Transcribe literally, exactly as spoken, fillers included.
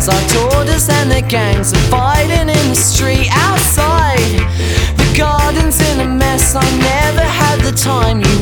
friends, our daughters and their gangs are fighting in the street outside. The garden's in a mess, I never had the time. You